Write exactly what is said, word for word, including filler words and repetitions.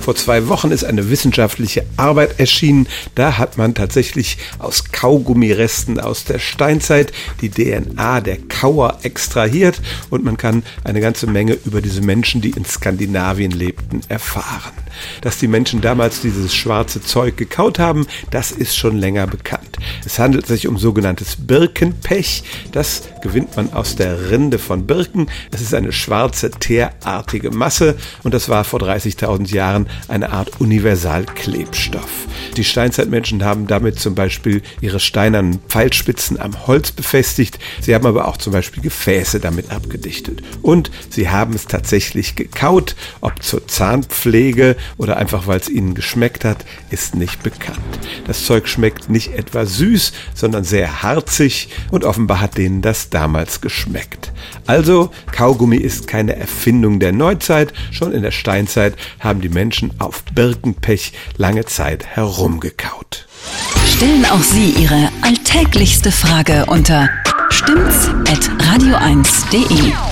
Vor zwei Wochen ist eine wissenschaftliche Arbeit erschienen. Da hat man tatsächlich aus Kaugummiresten aus der Steinzeit die D N A der Kauer extrahiert und man kann eine ganze Menge über diese Menschen, die in Skandinavien lebten, erfahren. Dass die Menschen damals dieses schwarze Zeug gekaut haben, das ist schon länger bekannt. Es handelt sich um sogenanntes Birkenpech. Das gewinnt man aus der Rinde von Birken. Es ist eine schwarze, teerartige Masse und das war vor dreißigtausend Jahren eine Art Universalklebstoff. Die Steinzeitmenschen haben damit zum Beispiel ihre steinernen Pfeilspitzen am Holz befestigt. Sie haben aber auch zum Beispiel Gefäße damit abgedichtet. Und sie haben es tatsächlich gekaut. Ob zur Zahnpflege oder einfach, weil es ihnen geschmeckt hat, ist nicht bekannt. Das Zeug schmeckt nicht etwa süß, sondern sehr harzig und offenbar hat denen das damals geschmeckt. Also, Kaugummi ist keine Erfindung der Neuzeit. Schon in der Steinzeit haben die Menschen auf Birkenpech lange Zeit herumgekaut. Stellen auch Sie Ihre alltäglichste Frage unter stimmt's at radio eins punkt de.